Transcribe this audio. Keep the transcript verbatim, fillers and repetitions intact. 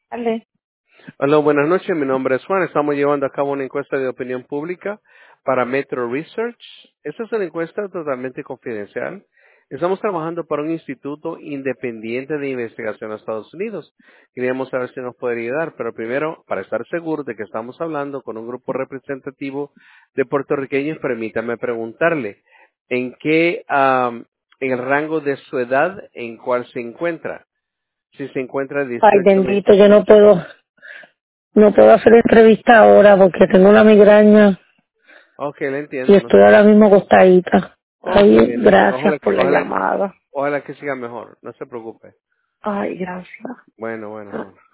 Vale. Hola, buenas noches. Mi nombre es Juan. Estamos llevando a cabo una encuesta de opinión pública para Metro Research. Esta es una encuesta totalmente confidencial. Estamos trabajando para un instituto independiente de investigación en Estados Unidos. Queríamos saber si nos podría ayudar, pero primero, para estar seguro de que estamos hablando con un grupo representativo de puertorriqueños, permítame preguntarle, ¿en qué, am, en el rango de su edad, en cuál se encuentra? Si se encuentra Ay, dieciocho, bendito, yo no puedo, no puedo hacer entrevista ahora porque tengo una migraña ok, le y entiendo, no estoy se ahora preocupe. mismo acostadita. Oh, está Ay, bien. gracias Ojalá que, por la ojalá, llamada. ojalá que siga mejor. No se preocupe. Ay, gracias. Bueno, bueno, bueno.